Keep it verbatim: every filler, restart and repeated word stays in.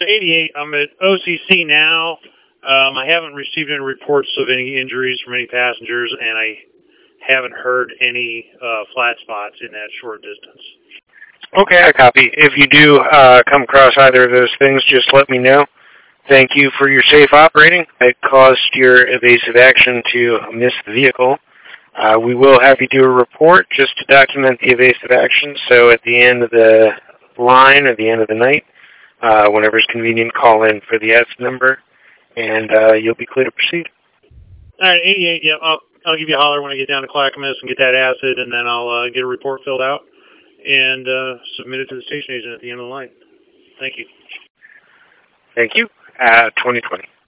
eighty-eight, I'm at O C C now. Um, I haven't received any reports of any injuries from any passengers, and I haven't heard any uh, flat spots in that short distance. Okay, I copy. If you do uh, come across either of those things, just let me know. Thank you for your safe operating. It caused your evasive action to miss the vehicle. Uh, we will have you do a report just to document the evasive action, so at the end of the line or the end of the night, uh, whenever it's convenient, call in for the S number, and uh, you'll be clear to proceed. All right, eighty-eight, yeah, I'll, I'll give you a holler when I get down to Clackamas and get that acid, and then I'll uh, get a report filled out and uh, submit it to the station agent at the end of the line. Thank you. Thank you. Uh, twenty twenty.